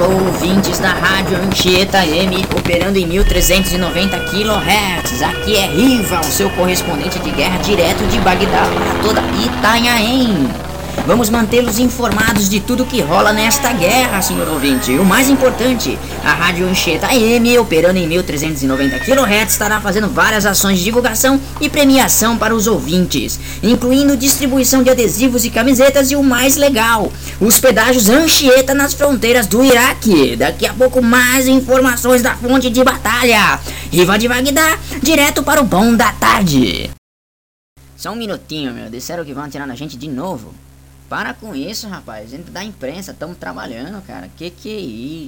ouvintes da Rádio Anchieta M, operando em 1390 kHz. Aqui é Riva, o seu correspondente de guerra direto de Bagdá para toda Itanhaém. Vamos mantê-los informados de tudo que rola nesta guerra, senhor ouvinte. E o mais importante, a Rádio Anchieta M, operando em 1390 kHz, estará fazendo várias ações de divulgação e premiação para os ouvintes, incluindo distribuição de adesivos e camisetas e o mais legal, os pedágios Anchieta nas fronteiras do Iraque. Daqui a pouco mais informações da fonte de batalha. Riva de Bagdá, direto para o Bom da Tarde. Só um minutinho, meu. Disseram que vão atirar na gente de novo. Para com isso, rapaz. A gente da imprensa, estamos trabalhando, cara. Que é isso?